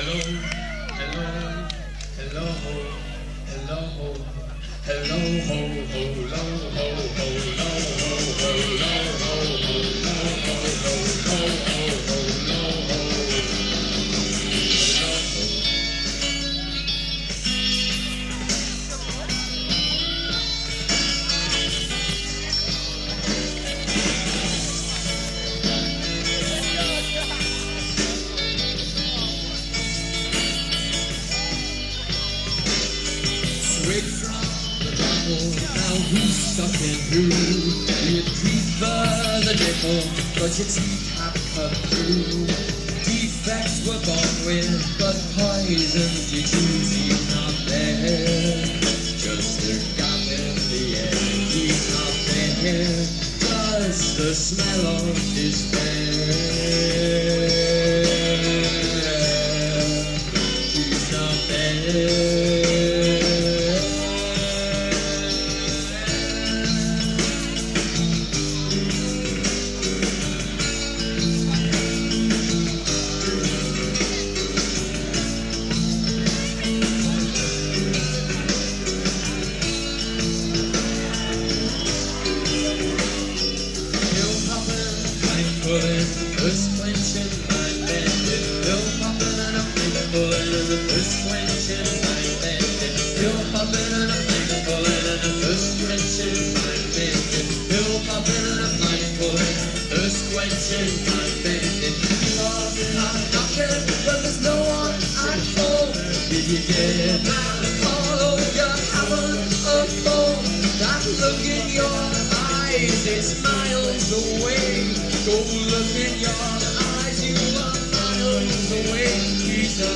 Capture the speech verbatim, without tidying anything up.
Hello, hello, hello, hello, hello, ho, ho, lo, ho, ho, lo, ho, ho, lo, ho, ho, lo, ho, ho, lo, ho, ho, lo, ho. Straight from the devil, now who's sucking who? You prefer the devil, but your teeth have cut through. Defects were born with, but poisons you choose. He's not there, just a gap in the air. He's not there, just the smell of despair. He's not there. First quenching my bandit, still popping and a painful and the first quenching my bandit, still popping and a painful and the first quenching my bandit, still popping and a painful and the first quenching my bandit. Calling, I'm knocking, but there's no one at home. Did you get my call? Oh, you haven't a phone. That look in your eyes, it's miles away. Go look in your eyes, you are miles away. He's a